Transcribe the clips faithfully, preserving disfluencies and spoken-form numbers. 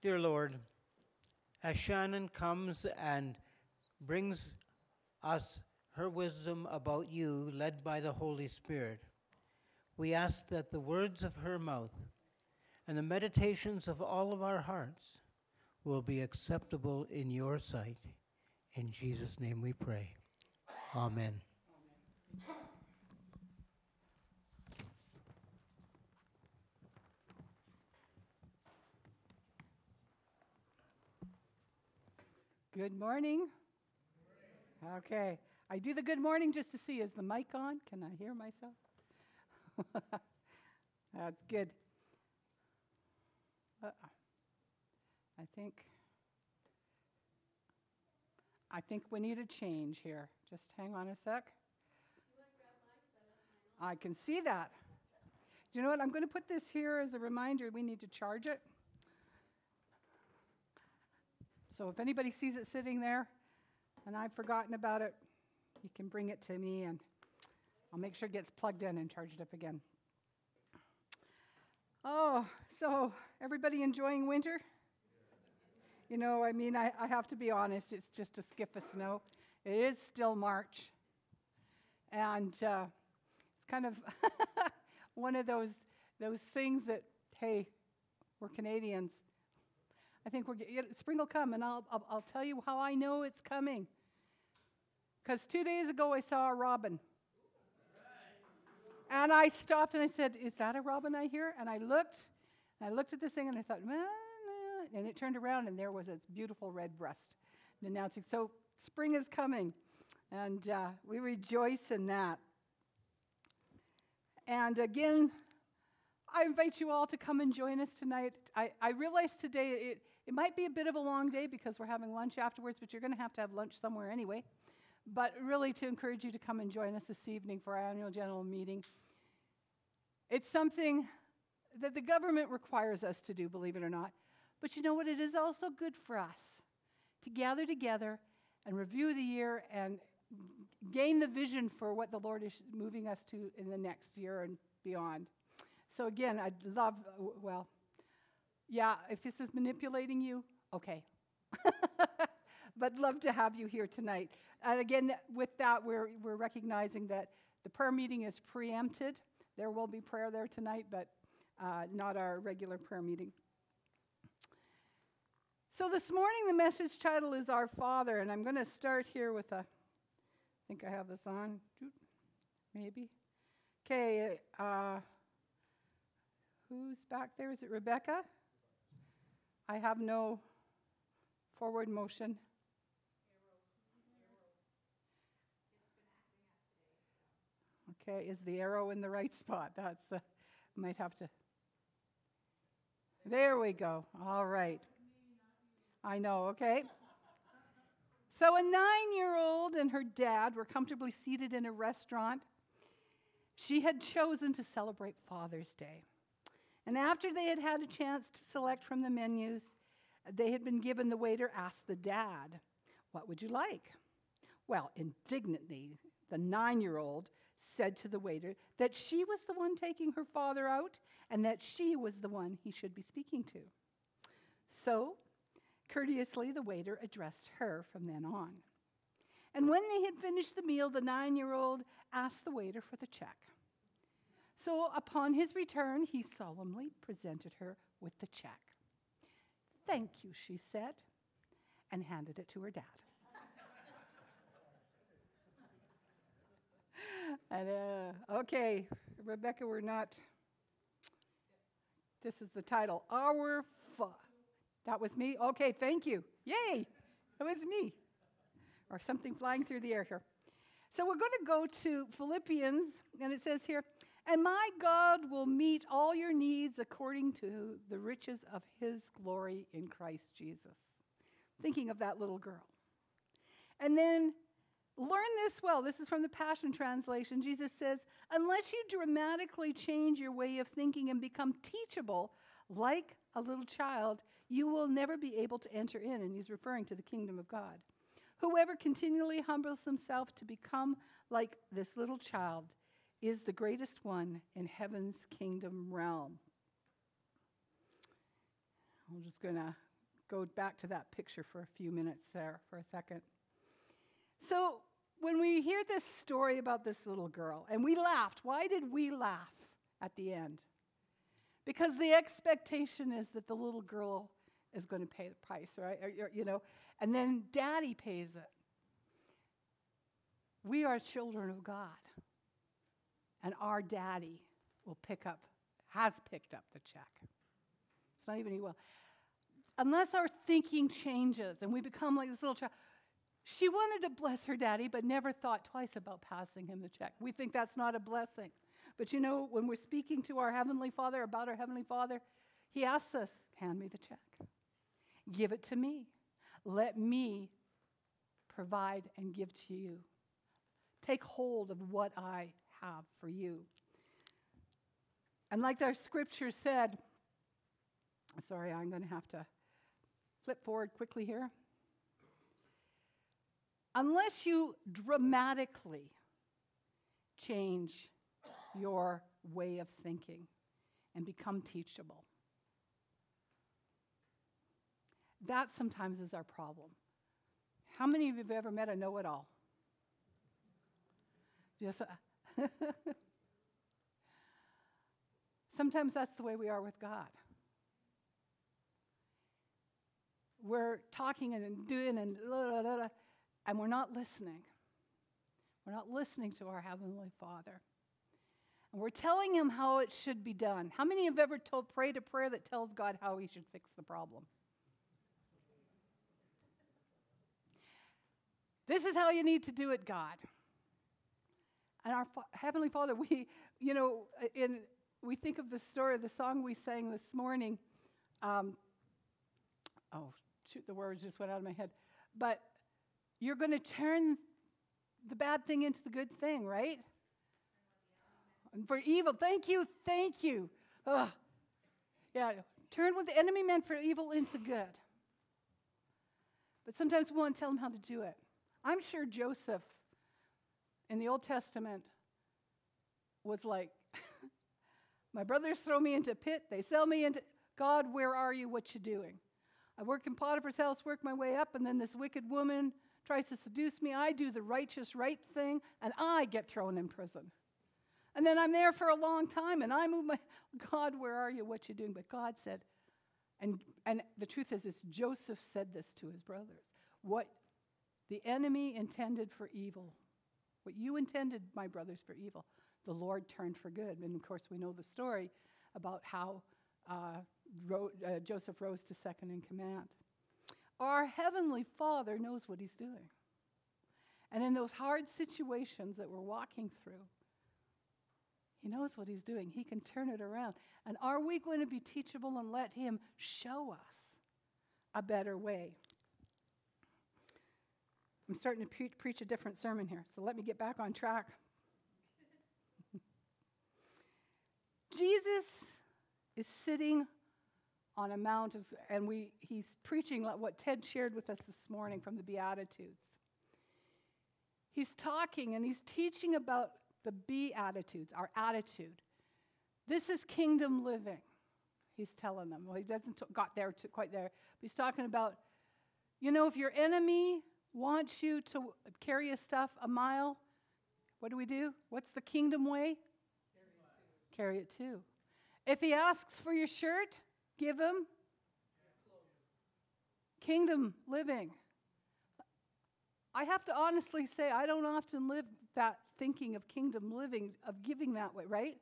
Dear Lord, as Shannon comes and brings us her wisdom about you, led by the Holy Spirit, we ask that the words of her mouth and the meditations of all of our hearts will be acceptable in your sight. In Jesus' name we pray. Amen. Good morning. Okay. I do the good morning just to see, is the mic on? Can I hear myself? That's good. Uh-oh. I think, I think we need a change here. Just hang on a sec. I can see that. Do you know what? I'm going to put this here as a reminder. We need to charge it. So if anybody sees it sitting there and I've forgotten about it, you can bring it to me and I'll make sure it gets plugged in and charged up again. Oh, so everybody enjoying winter? You know, I mean, I, I have to be honest, it's just a skip of snow. It is still March. And uh, it's kind of one of those those things that, hey, we're Canadians. I think we're spring will come, and I'll, I'll I'll tell you how I know it's coming. Because two days ago I saw a robin, and I stopped and I said, "Is that a robin I hear?" And I looked, and I looked at this thing, and I thought, well, no. And it turned around, and there was its beautiful red breast, announcing, "So spring is coming," and uh, we rejoice in that. And again, I invite you all to come and join us tonight. I, I realize today it, it might be a bit of a long day because we're having lunch afterwards, but you're going to have to have lunch somewhere anyway. But really to encourage you to come and join us this evening for our annual general meeting. It's something that the government requires us to do, believe it or not. But you know what? It is also good for us to gather together and review the year and gain the vision for what the Lord is moving us to in the next year and beyond. So again, I'd love, well, yeah, if this is manipulating you, okay. But love to have you here tonight. And again, with that, we're we're recognizing that the prayer meeting is preempted. There will be prayer there tonight, but uh, not our regular prayer meeting. So this morning, the message title is Our Father, and I'm going to start here with a, I think I have this on, maybe. Okay, uh, who's back there? Is it Rebecca? I have no forward motion. Okay, is the arrow in the right spot? That's the, might have to. There we go. All right. I know, okay. So a nine-year-old and her dad were comfortably seated in a restaurant. She had chosen to celebrate Father's Day. And after they had had a chance to select from the menus, they had been given, the waiter asked the dad, "What would you like?" Well, indignantly, the nine-year-old said to the waiter that she was the one taking her father out and that she was the one he should be speaking to. So, courteously, the waiter addressed her from then on. And when they had finished the meal, the nine-year-old asked the waiter for the check. So upon his return, he solemnly presented her with the check. "Thank you," she said, and handed it to her dad. and, uh, okay, Rebecca, we're not, this is the title, Our Father. That was me? Okay, thank you. Yay, it was me. Or something flying through the air here. So we're going to go to Philippians, and it says here, "And my God will meet all your needs according to the riches of his glory in Christ Jesus." Thinking of that little girl. And then, learn this well. This is from the Passion Translation. Jesus says, "Unless you dramatically change your way of thinking and become teachable like a little child, you will never be able to enter in." And he's referring to the kingdom of God. "Whoever continually humbles himself to become like this little child is the greatest one in heaven's kingdom realm." I'm just going to go back to that picture for a few minutes there for a second. So when we hear this story about this little girl, and we laughed, why did we laugh at the end? Because the expectation is that the little girl is going to pay the price, right? Or, or, you know, and then daddy pays it. We are children of God. And our daddy will pick up, has picked up the check. It's not even he will. Unless our thinking changes and we become like this little child. She wanted to bless her daddy, but never thought twice about passing him the check. We think that's not a blessing. But you know, when we're speaking to our Heavenly Father about our Heavenly Father, He asks us, hand me the check. Give it to me. Let me provide and give to you. Take hold of what I have for you. And like our scripture said, sorry, I'm going to have to flip forward quickly here. Unless you dramatically change your way of thinking and become teachable, that sometimes is our problem. How many of you have ever met a know-it-all? Just, uh, sometimes that's the way we are with God. We're talking and doing and blah, blah, blah, blah, and we're not listening. We're not listening to our Heavenly Father. And we're telling Him how it should be done. How many have ever told, prayed a prayer that tells God how He should fix the problem? This is how you need to do it, God. And our Fa- Heavenly Father, we, you know, in we think of the story of the song we sang this morning. Um, oh, shoot, the words just went out of my head. But you're going to turn the bad thing into the good thing, right? And for evil, thank you, thank you. Ugh. Yeah, turn what the enemy meant for evil into good. But sometimes we want to tell him how to do it. I'm sure Joseph in the Old Testament was like, my brothers throw me into a pit, they sell me into, God, where are you, what you doing? I work in Potiphar's house, work my way up, and then this wicked woman tries to seduce me. I do the righteous right thing, and I get thrown in prison. And then I'm there for a long time, and I move my, God, where are you, what you doing? But God said, and, and the truth is, it's Joseph said this to his brothers, what the enemy intended for evil, what you intended, my brothers, for evil, the Lord turned for good. And of course, we know the story about how uh, ro- uh, Joseph rose to second in command. Our Heavenly Father knows what He's doing. And in those hard situations that we're walking through, He knows what He's doing. He can turn it around. And are we going to be teachable and let Him show us a better way? I'm starting to pre- preach a different sermon here, so let me get back on track. Jesus is sitting on a mount, and we, he's preaching like what Ted shared with us this morning from the Beatitudes. He's talking and he's teaching about the Beatitudes, our attitude. This is kingdom living, he's telling them. Well, he doesn't t- got there to quite there, but he's talking about, you know, if your enemy wants you to carry his stuff a mile, what do we do? What's the kingdom way? Carry it too. If he asks for your shirt, give him kingdom living. I have to honestly say, I don't often live that thinking of kingdom living, of giving that way, right?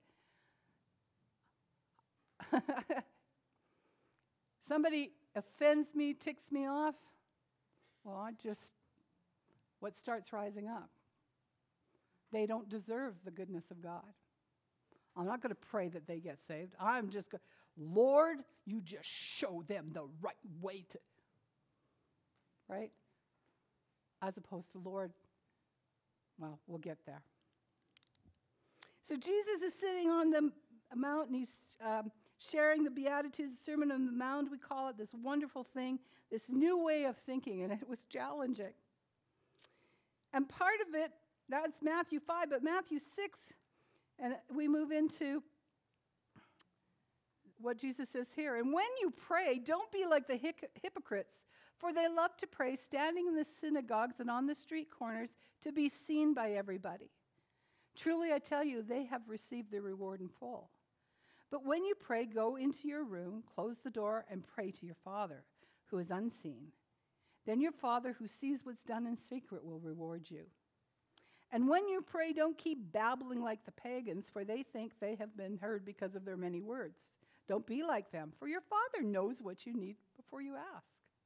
Somebody offends me, ticks me off. Well, I just, what starts rising up? They don't deserve the goodness of God. I'm not going to pray that they get saved. I'm just going, Lord, you just show them the right way to, right? As opposed to, Lord, well, we'll get there. So Jesus is sitting on the mount, and he's um, sharing the Beatitudes, the Sermon on the Mount, we call it, this wonderful thing, this new way of thinking, and it was challenging. And part of it, that's Matthew five, but Matthew six, and we move into what Jesus says here. And when you pray, don't be like the hic- hypocrites, for they love to pray standing in the synagogues and on the street corners to be seen by everybody. Truly, I tell you, they have received their reward in full. But when you pray, go into your room, close the door, and pray to your Father, who is unseen. Then your Father, who sees what's done in secret, will reward you. And when you pray, don't keep babbling like the pagans, for they think they have been heard because of their many words. Don't be like them, for your Father knows what you need before you ask.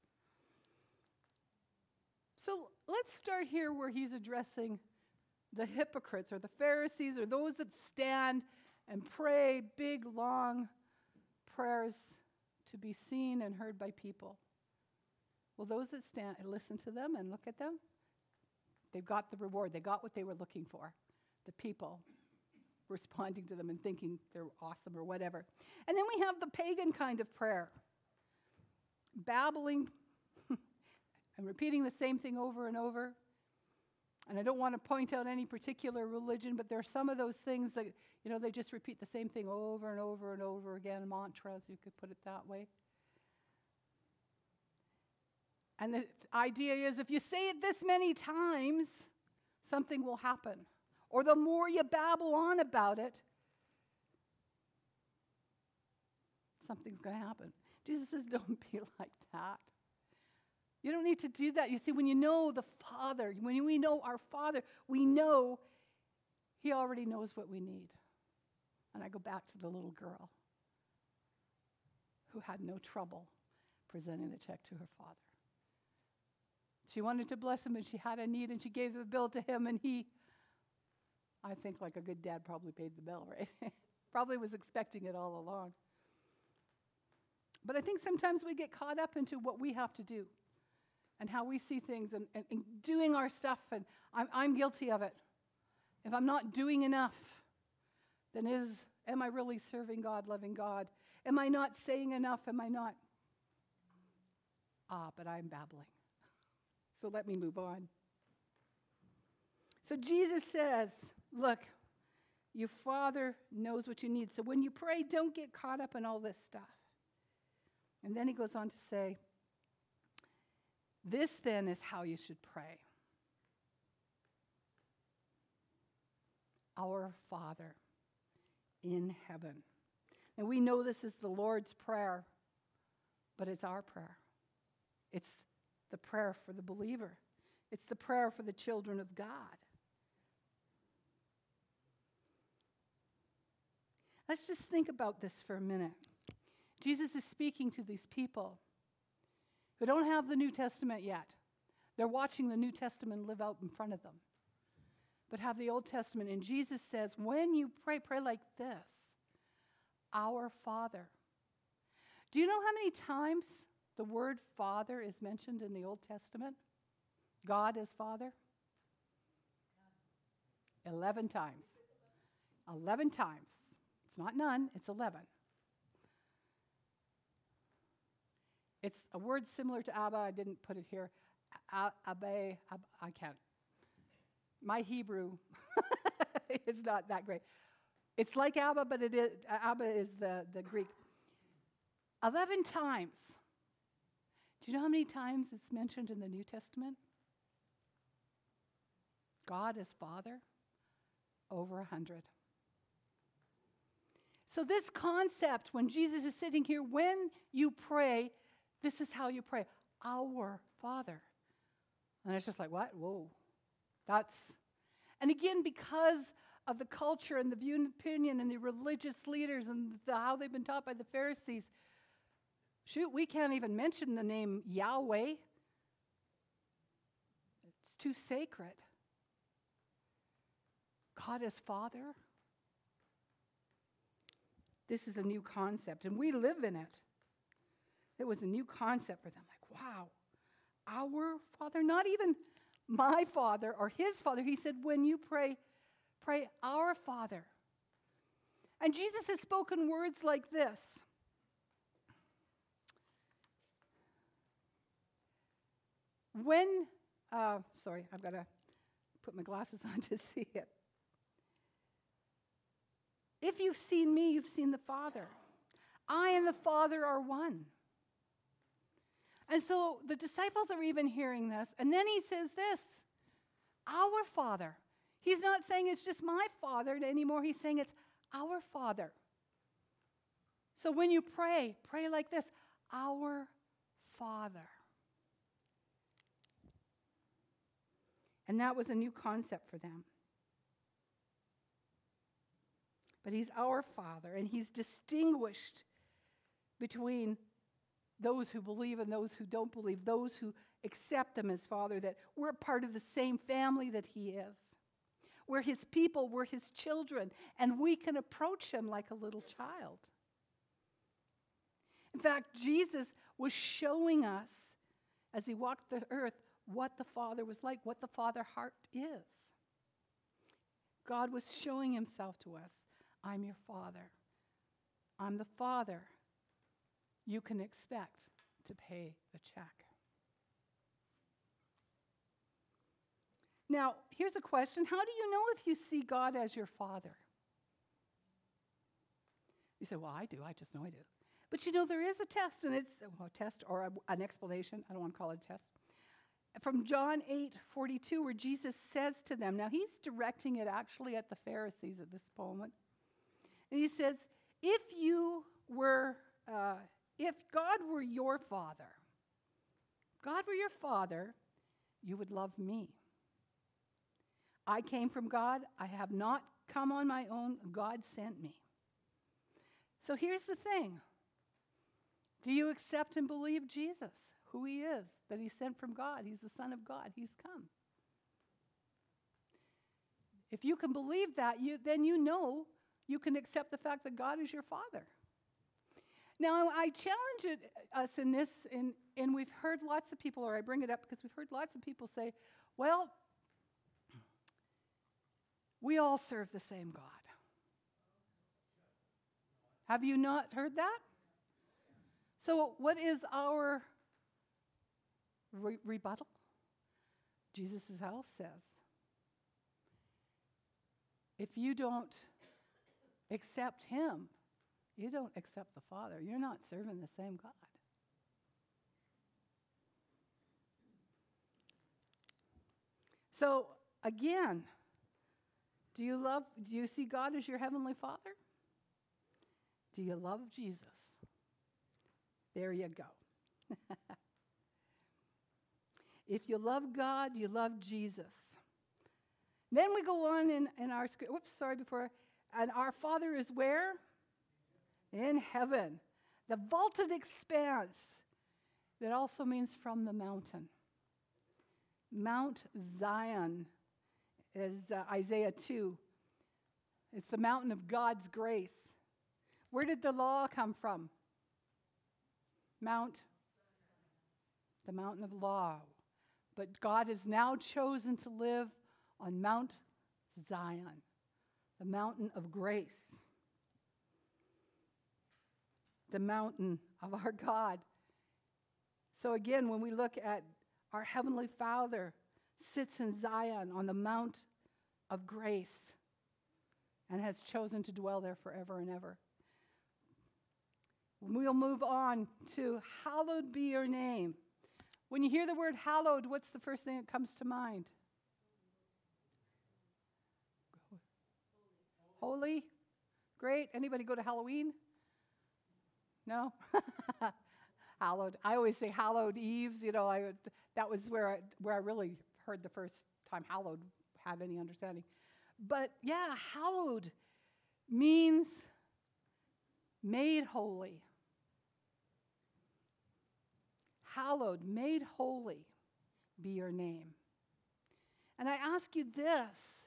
So let's start here where he's addressing the hypocrites or the Pharisees or those that stand and pray big, long prayers to be seen and heard by people. Well, those that stand and listen to them and look at them, they've got the reward. They got what they were looking for. The people responding to them and thinking they're awesome or whatever. And then we have the pagan kind of prayer. Babbling and repeating the same thing over and over. And I don't want to point out any particular religion, but there are some of those things that, you know, they just repeat the same thing over and over and over again, mantras, you could put it that way. And the idea is if you say it this many times, something will happen. Or the more you babble on about it, something's going to happen. Jesus says, don't be like that. You don't need to do that. You see, when you know the Father, when we know our Father, we know He already knows what we need. And I go back to the little girl who had no trouble presenting the check to her father. She wanted to bless him, and she had a need, and she gave the bill to him, and he, I think like a good dad, probably paid the bill, right? Probably was expecting it all along. But I think sometimes we get caught up into what we have to do and how we see things and, and, and doing our stuff, and I'm, I'm guilty of it. If I'm not doing enough, then is, am I really serving God, loving God? Am I not saying enough? Am I not? Ah, but I'm babbling. So let me move on. So Jesus says, look, your Father knows what you need. So when you pray, don't get caught up in all this stuff. And then he goes on to say, this then is how you should pray. Our Father in heaven. And we know this is the Lord's Prayer, but it's our prayer. It's the prayer for the believer. It's the prayer for the children of God. Let's just think about this for a minute. Jesus is speaking to these people who don't have the New Testament yet. They're watching the New Testament live out in front of them, but have the Old Testament. And Jesus says, when you pray, pray like this. Our Father. Do you know how many times the word Father is mentioned in the Old Testament? God as Father? Eleven times. Eleven times. It's not none, it's eleven. It's a word similar to Abba. I didn't put it here. Abba, I can't. My Hebrew is not that great. It's like Abba, but it is, Abba is the, the Greek. Eleven times. Do you know how many times it's mentioned in the New Testament? God as Father? Over a hundred. So this concept, when Jesus is sitting here, when you pray, this is how you pray. Our Father. And it's just like, what? Whoa. That's, and again, because of the culture and the view and opinion and the religious leaders and the, how they've been taught by the Pharisees, shoot, we can't even mention the name Yahweh. It's too sacred. God as Father. This is a new concept, and we live in it. It was a new concept for them. Like, wow, our Father, not even my Father or his Father. He said, when you pray, pray our Father. And Jesus has spoken words like this. When, uh, sorry, I've got to put my glasses on to see it. If you've seen me, you've seen the Father. I and the Father are one. And so the disciples are even hearing this. And then he says this, our Father. He's not saying it's just my Father anymore. He's saying it's our Father. So when you pray, pray like this, our Father. And that was a new concept for them. But he's our Father, and he's distinguished between those who believe and those who don't believe, those who accept him as Father, that we're part of the same family that he is. We're his people, we're his children, and we can approach him like a little child. In fact, Jesus was showing us, as he walked the earth, what the Father was like, what the Father heart is. God was showing himself to us. I'm your Father. I'm the Father you can expect to pay the check. Now, here's a question. How do you know if you see God as your Father? You say, well, I do. I just know I do. But you know, there is a test, and it's well, a test or a, an explanation. I don't want to call it a test. From John eight forty-two, where Jesus says to them, now he's directing it actually at the Pharisees at this moment. And he says, if you were, uh, if God were your Father, God were your Father, you would love me. I came from God. I have not come on my own. God sent me. So here's the thing. Do you accept and believe Jesus, who he is, that he sent from God? He's the Son of God. He's come. If you can believe that, you, then you know you can accept the fact that God is your Father. Now, I challenge it, us in this, in, and we've heard lots of people, or I bring it up because we've heard lots of people say, well, we all serve the same God. Have you not heard that? So what is our re- rebuttal? Jesus' house says, if you don't accept him, you don't accept the Father. You're not serving the same God. So again, do you love, do you see God as your heavenly Father? Do you love Jesus? There you go. If you love God, you love Jesus. Then we go on in, in our script. Whoops, sorry, before. And our Father is where? In heaven. The vaulted expanse. That also means from the mountain. Mount Zion is uh, Isaiah two. It's the mountain of God's grace. Where did the law come from? Mount, the mountain of law. But God has now chosen to live on Mount Zion, the mountain of grace, the mountain of our God. So again, when we look at our Heavenly Father sits in Zion on the Mount of grace and has chosen to dwell there forever and ever. We'll move on to hallowed be your name. When you hear the word hallowed, what's the first thing that comes to mind? Holy. Great. Anybody go to Halloween? No? Hallowed. I always say hallowed eves. You know, I that was where I, where I really heard the first time hallowed had any understanding. But yeah, hallowed means made holy. Hallowed, made holy be your name. And I ask you this.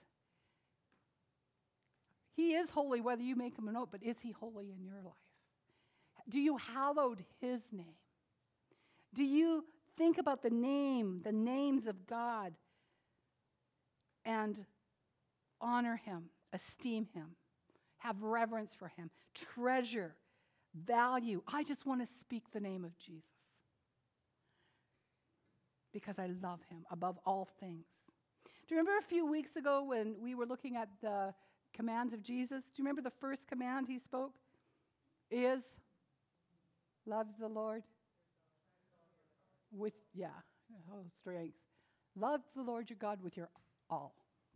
He is holy whether you make him or not, but is he holy in your life? Do you hallowed his name? Do you think about the name, the names of God, and honor him, esteem him, have reverence for him, treasure, value? I just want to speak the name of Jesus because I love him above all things. Do you remember a few weeks ago when we were looking at the commands of Jesus? Do you remember the first command he spoke? Is Love the Lord with, yeah, oh, strength. Love the Lord your God with your all.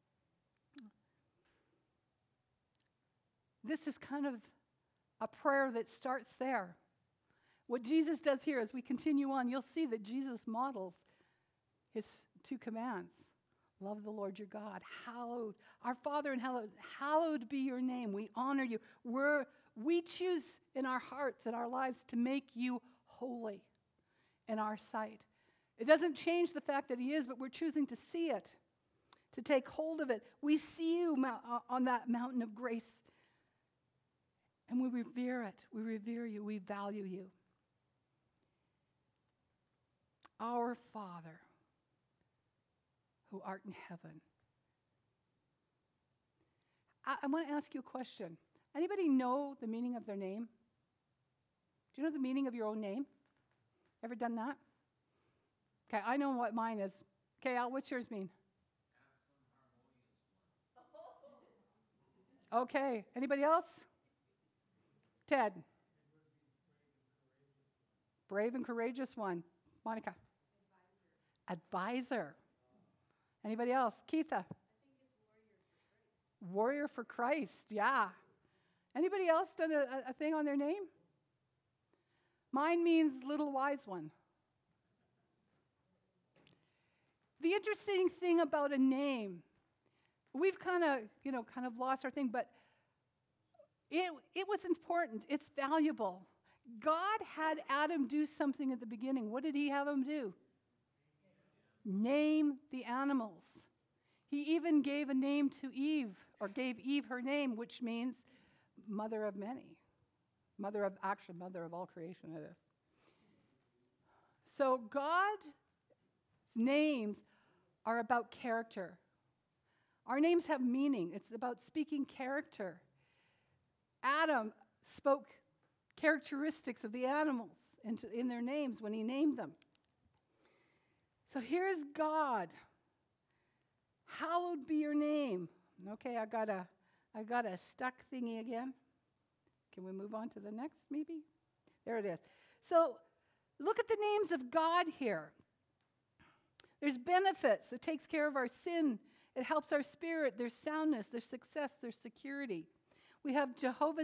This is kind of a prayer that starts there. What Jesus does here, as we continue on, you'll see that Jesus models his two commands. Love the Lord your God. Hallowed, our Father in hallowed, hallowed be your name. We honor you. We're, we choose in our hearts and our lives to make you holy in our sight. It doesn't change the fact that he is, but we're choosing to see it, to take hold of it. We see you on that mountain of grace, and we revere it. We revere you. We value you. Our Father, who art in heaven. I, I want to ask you a question. Anybody know the meaning of their name? Do you know the meaning of your own name? Ever done that? Okay, I know what mine is. Okay, Al, what's yours mean? Okay, anybody else? Ted. Brave and courageous one. Monica. Advisor. Advisor. Anybody else? Keitha. I think it's warrior for Christ. Warrior for Christ, yeah. Anybody else done a, a thing on their name? Mine means little wise one. The interesting thing about a name, we've kind of, you know, kind of lost our thing, but it it was important. It's valuable. God had Adam do something at the beginning. What did he have him do? Name the animals. He even gave a name to Eve, or gave Eve her name, which means mother of many. Mother of, actually, mother of all creation, it is. So God's names are about character. Our names have meaning. It's about speaking character. Adam spoke characteristics of the animals into, in their names when he named them. So here's God. Hallowed be your name. Okay, I got a, I got a stuck thingy again. Can we move on to the next, maybe? There it is. So look at the names of God here. There's benefits. It takes care of our sin. It helps our spirit. There's soundness. There's success. There's security. We have Jehovah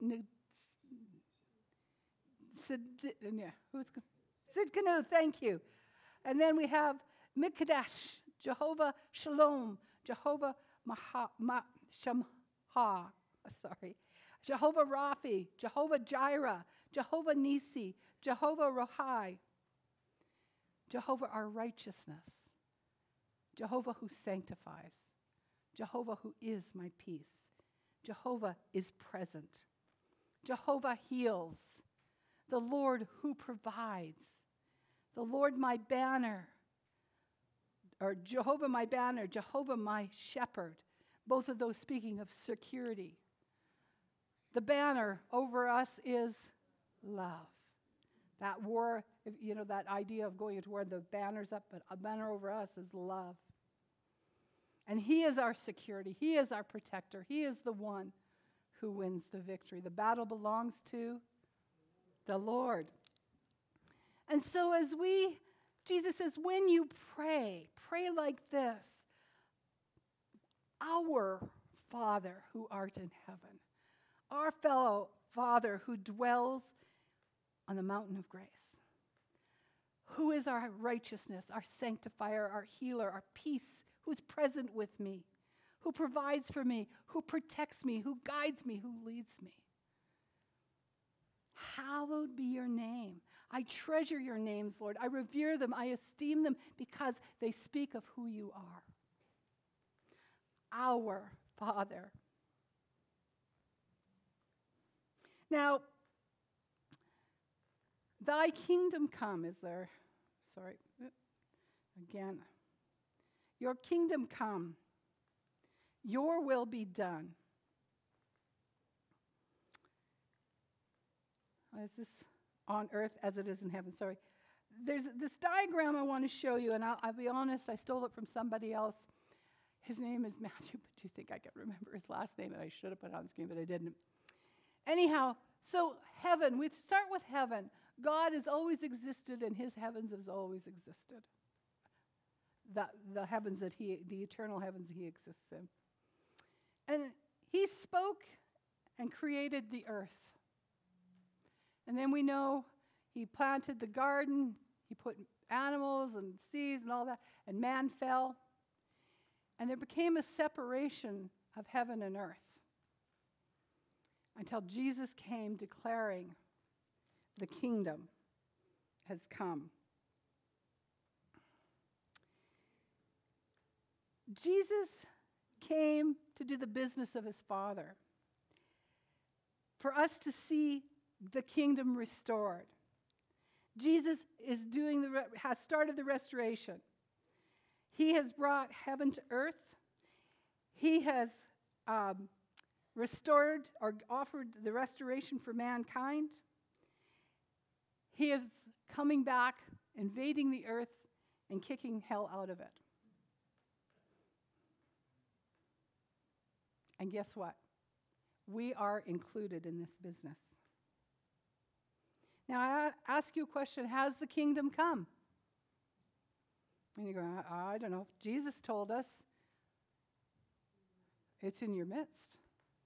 Sidkenu, thank you. And then we have Mikdash, Jehovah Shalom, Jehovah Maha, Ma, Shamha, sorry, Jehovah Raphi, Jehovah Jireh, Jehovah Nisi, Jehovah Rohai, Jehovah our righteousness, Jehovah who sanctifies, Jehovah who is my peace, Jehovah is present, Jehovah heals, the Lord who provides, the Lord my banner, or Jehovah my banner, Jehovah my shepherd, both of those speaking of security. The banner over us is love. That war, you know, that idea of going into war, the banner's up, but a banner over us is love. And he is our security. He is our protector. He is the one who wins the victory. The battle belongs to the Lord. And so as we, Jesus says, when you pray, pray like this. Our Father who art in heaven. Our fellow Father who dwells on the mountain of grace. Who is our righteousness, our sanctifier, our healer, our peace, who is present with me, who provides for me, who protects me, who guides me, who leads me. Hallowed be your name. I treasure your names, Lord. I revere them. I esteem them because they speak of who you are. Our Father. Now, thy kingdom come, is there? Sorry. Again. Your kingdom come. Your will be done. Is this on earth as it is in heaven? Sorry. There's this diagram I want to show you, and I'll, I'll be honest, I stole it from somebody else. His name is Matthew, but you think I can remember his last name, and I should have put it on the screen, but I didn't. Anyhow, so heaven, we start with heaven. God has always existed and his heavens has always existed. The, the heavens that he, the eternal heavens he exists in. And he spoke and created the earth. And then we know he planted the garden, he put animals and seeds and all that, and man fell. And there became a separation of heaven and earth until Jesus came declaring the kingdom has come. Jesus came to do the business of his Father, for us to see the kingdom restored. Jesus is doing the re- has started the restoration. He has brought heaven to earth. He has um, restored or offered the restoration for mankind. He is coming back, invading the earth, and kicking hell out of it. And guess what? We are included in this business. Now, I ask you a question. Has the kingdom come? And you go, I, I don't know. Jesus told us it's in your midst.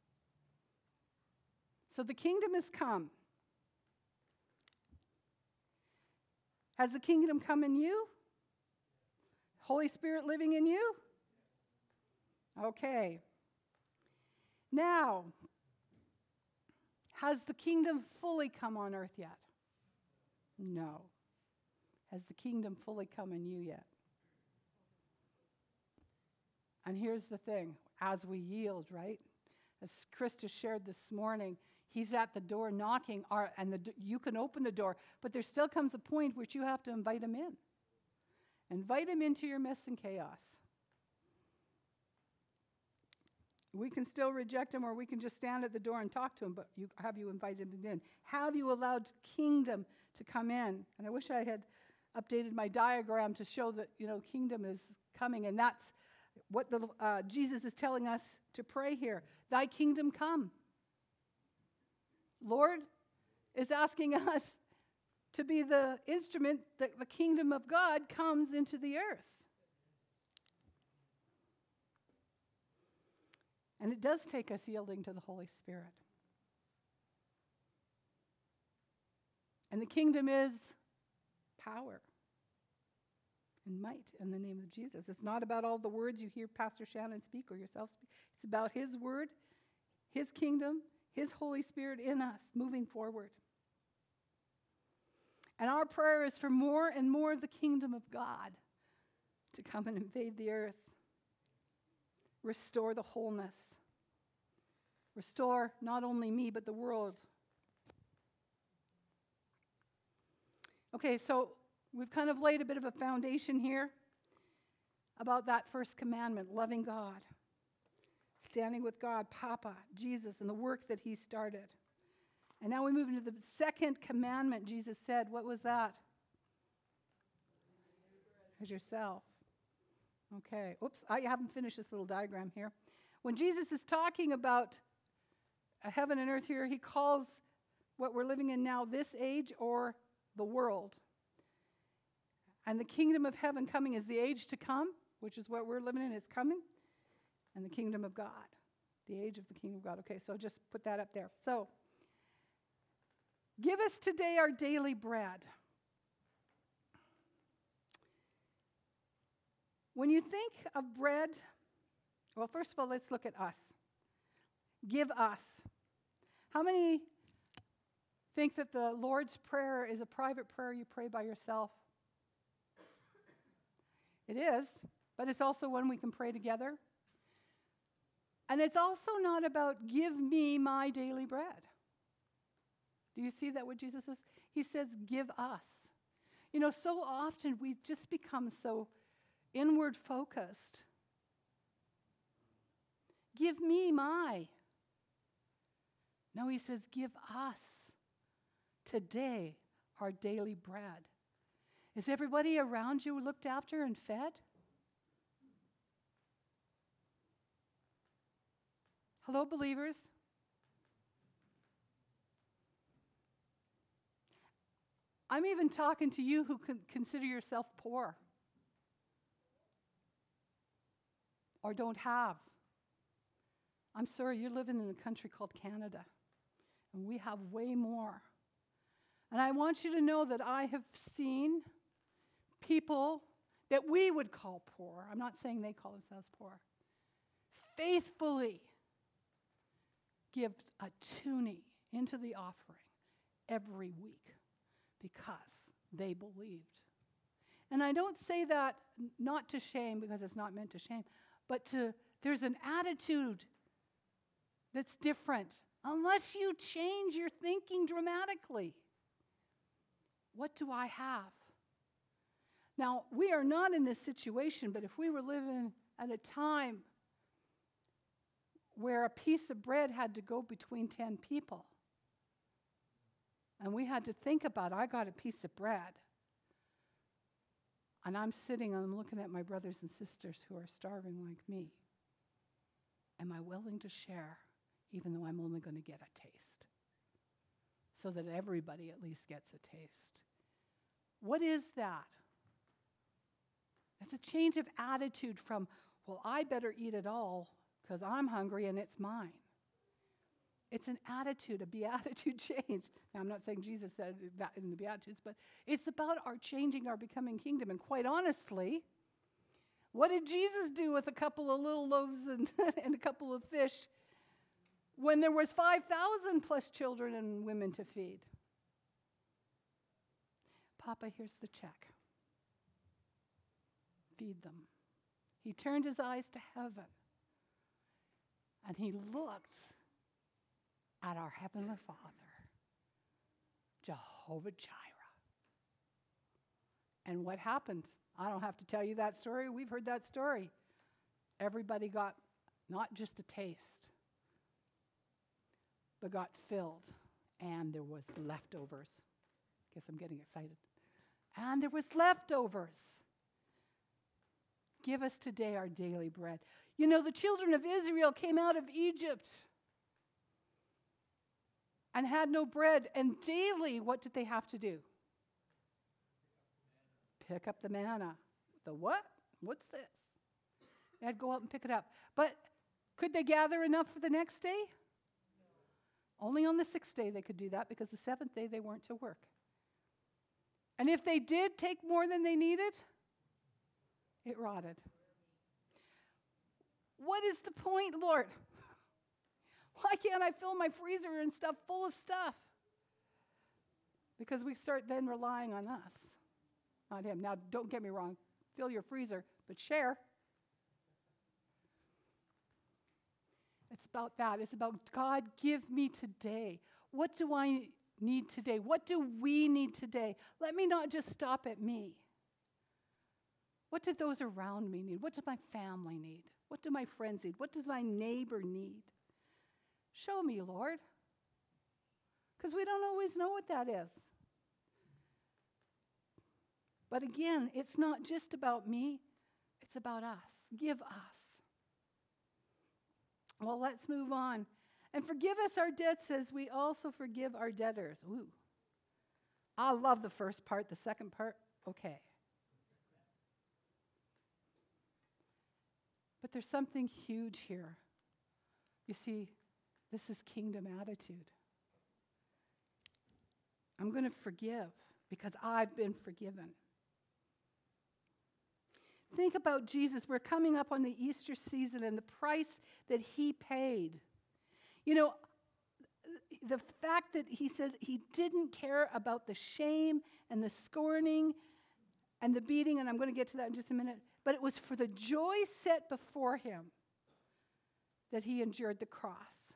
So the kingdom has come. Has the kingdom come in you? Holy Spirit living in you? Okay. Now, has the kingdom fully come on earth yet? No. Has the kingdom fully come in you yet? And here's the thing, as we yield, right? As Krista shared this morning, he's at the door knocking, our, and the, you can open the door, but there still comes a point which you have to invite him in. Invite him into your mess and chaos. We can still reject him, or we can just stand at the door and talk to him, but you, have you invited him in? Have you allowed kingdom to come in? And I wish I had updated my diagram to show that, you know, kingdom is coming, and that's what the, uh, Jesus is telling us to pray here. Thy kingdom come. Lord is asking us to be the instrument that the kingdom of God comes into the earth. And it does take us yielding to the Holy Spirit. And the kingdom is power and might in the name of Jesus. It's not about all the words you hear Pastor Shannon speak or yourself speak. It's about his word, his kingdom, his Holy Spirit in us moving forward. And our prayer is for more and more of the kingdom of God to come and invade the earth. Restore the wholeness. Restore not only me, but the world. Okay, so we've kind of laid a bit of a foundation here about that first commandment, loving God, standing with God, Papa, Jesus, and the work that he started. And now we move into the second commandment Jesus said. What was that? As yourself. Okay, oops, I haven't finished this little diagram here. When Jesus is talking about a heaven and earth here, he calls what we're living in now this age or the world. And the kingdom of heaven coming is the age to come, which is what we're living in, it's coming. And the kingdom of God, the age of the kingdom of God. Okay, so just put that up there. So, give us today our daily bread. When you think of bread, well, first of all, let's look at us. Give us. How many think that the Lord's Prayer is a private prayer you pray by yourself? It is, but it's also one we can pray together. And it's also not about give me my daily bread. Do you see that what Jesus says? He says, give us. You know, so often we've just become so inward focused. Give me my. No, he says, give us today our daily bread. Is everybody around you looked after and fed? Hello, believers. I'm even talking to you who can consider yourself poor or don't have. I'm sorry, you're living in a country called Canada, and we have way more. And I want you to know that I have seen people that we would call poor, I'm not saying they call themselves poor, faithfully give a toonie into the offering every week because they believed. And I don't say that not to shame, because it's not meant to shame, but to there's an attitude that's different. Unless you change your thinking dramatically. What do I have? Now, we are not in this situation, but if we were living at a time where a piece of bread had to go between ten people, and we had to think about, I got a piece of bread, and I'm sitting and I'm looking at my brothers and sisters who are starving like me. Am I willing to share, even though I'm only going to get a taste? So that everybody at least gets a taste. What is that? It's a change of attitude from, well, I better eat it all because I'm hungry and it's mine. It's an attitude, a beatitude change. Now, I'm not saying Jesus said that in the Beatitudes, but it's about our changing, our becoming kingdom. And quite honestly, what did Jesus do with a couple of little loaves and, and a couple of fish when there was five thousand plus children and women to feed? Papa, here's the check. Feed them. He turned his eyes to heaven, and he looked at our Heavenly Father, Jehovah Jireh. And what happened? I don't have to tell you that story. We've heard that story. Everybody got not just a taste, but got filled, and there was leftovers. Guess I'm getting excited. And there was leftovers. Give us today our daily bread. You know, the children of Israel came out of Egypt and had no bread, and daily, what did they have to do? Pick up the manna. The what? What's this? They had to go out and pick it up. But could they gather enough for the next day? Only on the sixth day they could do that, because the seventh day they weren't to work. And if they did take more than they needed, it rotted. What is the point, Lord? Why can't I fill my freezer and stuff full of stuff? Because we start then relying on us, not him. Now, don't get me wrong. Fill your freezer, but share. It's about that. It's about, God, give me today. What do I need today? What do we need today? Let me not just stop at me. What do those around me need? What does my family need? What do my friends need? What does my neighbor need? Show me, Lord. Because we don't always know what that is. But again, it's not just about me. It's about us. Give us. Well, let's move on. And forgive us our debts as we also forgive our debtors. Ooh. I love the first part. The second part, okay. But there's something huge here. You see, this is kingdom attitude. I'm going to forgive because I've been forgiven. Think about Jesus. We're coming up on the Easter season and the price that he paid. You know, the fact that he said he didn't care about the shame and the scorning and the beating, and I'm going to get to that in just a minute, but it was for the joy set before him that he endured the cross.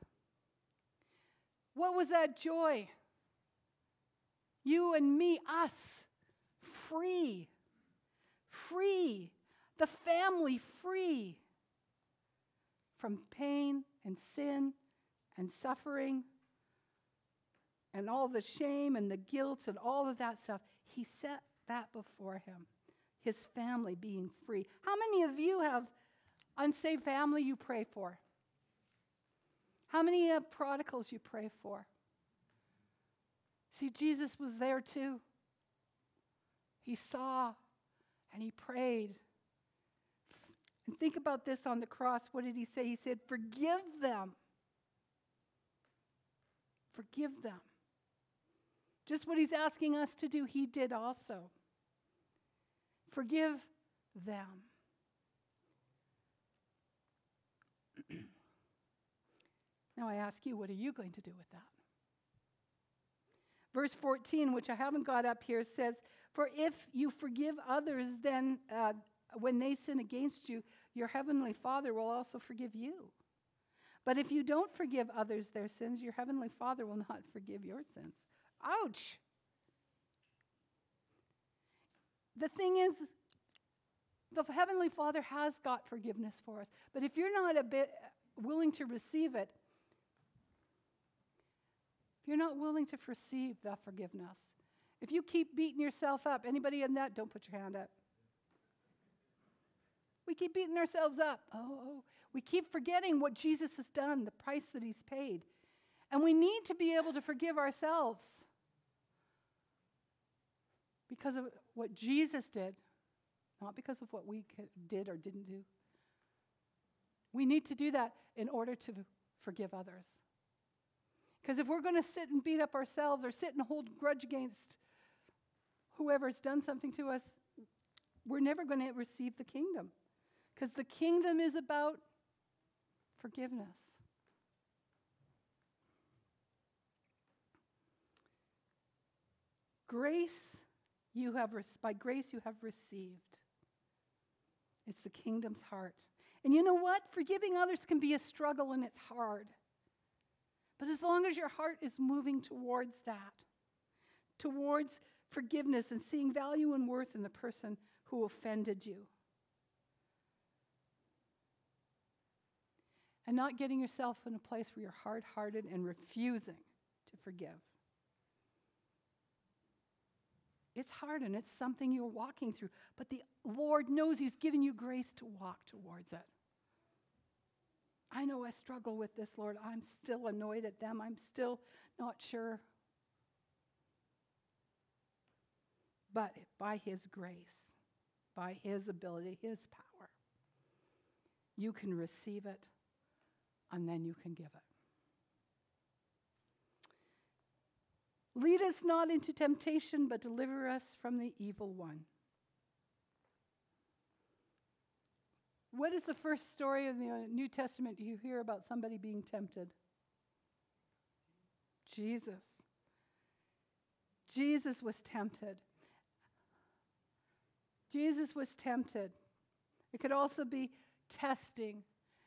What was that joy? You and me, us, free, free, the family free from pain and sin and suffering and all the shame and the guilt and all of that stuff. He set that before him, his family being free. How many of you have unsaved family you pray for? How many uh, prodigals you pray for? See, Jesus was there too. He saw and he prayed. And think about this on the cross. What did he say? He said, forgive them. Forgive them. Just what he's asking us to do, he did also. Forgive them. Now I ask you, what are you going to do with that? Verse fourteen, which I haven't got up here, says, for if you forgive others, then uh, when they sin against you, your heavenly Father will also forgive you. But if you don't forgive others their sins, your heavenly Father will not forgive your sins. Ouch! The thing is, the Heavenly Father has got forgiveness for us. But if you're not a bit willing to receive it, if you're not willing to receive the forgiveness, if you keep beating yourself up, anybody in that, don't put your hand up. We keep beating ourselves up. Oh, oh. We keep forgetting what Jesus has done, the price that he's paid. And we need to be able to forgive ourselves because of what Jesus did, not because of what we did or didn't do. We need to do that in order to forgive others. Because if we're going to sit and beat up ourselves or sit and hold a grudge against whoever's done something to us, we're never going to receive the kingdom. Because the kingdom is about forgiveness. Grace, you have by grace you have received. It's the kingdom's heart. And you know what? Forgiving others can be a struggle and it's hard. But as long as your heart is moving towards that, towards forgiveness and seeing value and worth in the person who offended you, and not getting yourself in a place where you're hard-hearted and refusing to forgive. It's hard and it's something you're walking through, but the Lord knows he's given you grace to walk towards it. I know I struggle with this, Lord. I'm still annoyed at them. I'm still not sure. But by his grace, by his ability, his power, you can receive it, and then you can give it. Lead us not into temptation, but deliver us from the evil one. What is the first story in the New Testament you hear about somebody being tempted? Jesus. Jesus was tempted. Jesus was tempted. It could also be testing.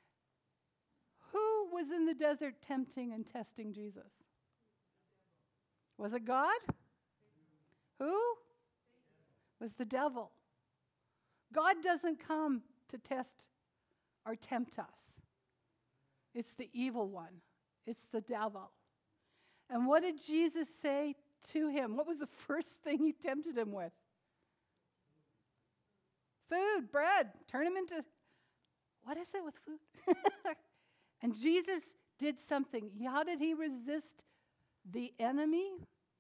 Who was in the desert tempting and testing Jesus? Was it God? Who? It was the devil. God doesn't come to test or tempt us. It's the evil one. It's the devil. And what did Jesus say to him? What was the first thing he tempted him with? Food, bread. Turn him into, what is it with food? And Jesus did something. How did he resist the enemy?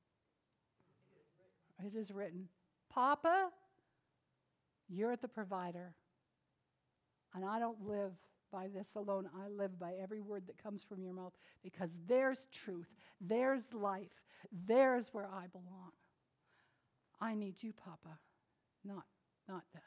It is written, Papa, you're the provider. And I don't live by this alone. I live by every word that comes from your mouth, because there's truth, there's life, there's where I belong. I need you, Papa, not, not this.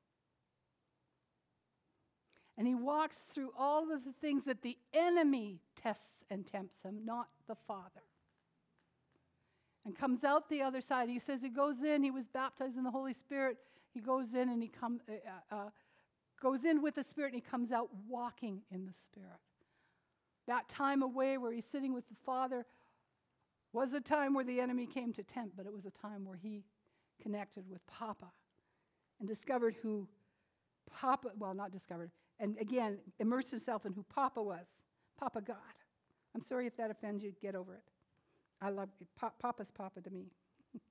And he walks through all of the things that the enemy tests and tempts him, not the Father. And comes out the other side. He says he goes in, he was baptized in the Holy Spirit. He goes in and he come, uh, uh, goes in with the Spirit, and he comes out walking in the Spirit. That time away where he's sitting with the Father was a time where the enemy came to tempt, but it was a time where he connected with Papa and discovered who Papa, well, not discovered, and again, immersed himself in who Papa was, Papa God. I'm sorry if that offends you, get over it. I love it. Pa- Papa's Papa to me.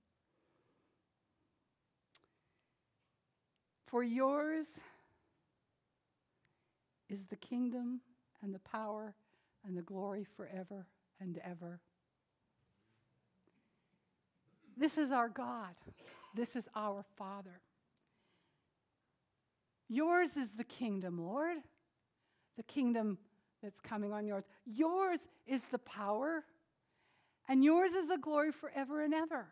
For yours is the kingdom and the power and the glory forever and ever. This is our God. This is our Father. Yours is the kingdom, Lord, the kingdom that's coming on yours. Yours is the power, and yours is the glory forever and ever.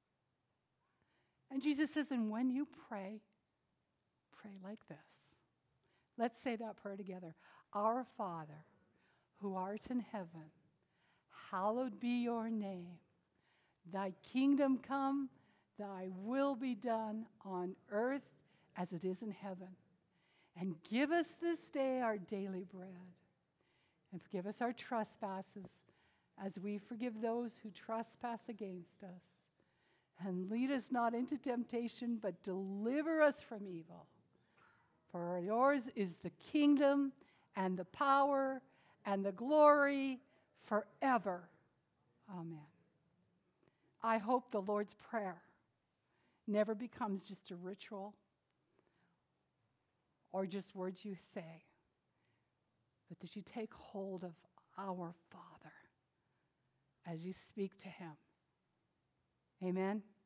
And Jesus says, and when you pray, pray like this. Let's say that prayer together. Our Father, who art in heaven, hallowed be your name. Thy kingdom come, thy will be done on earth as it is in heaven. And give us this day our daily bread. And forgive us our trespasses as we forgive those who trespass against us. And lead us not into temptation, but deliver us from evil. For yours is the kingdom and the power and the glory forever. Amen. I hope the Lord's Prayer never becomes just a ritual or just words you say, but that you take hold of our Father as you speak to him. Amen.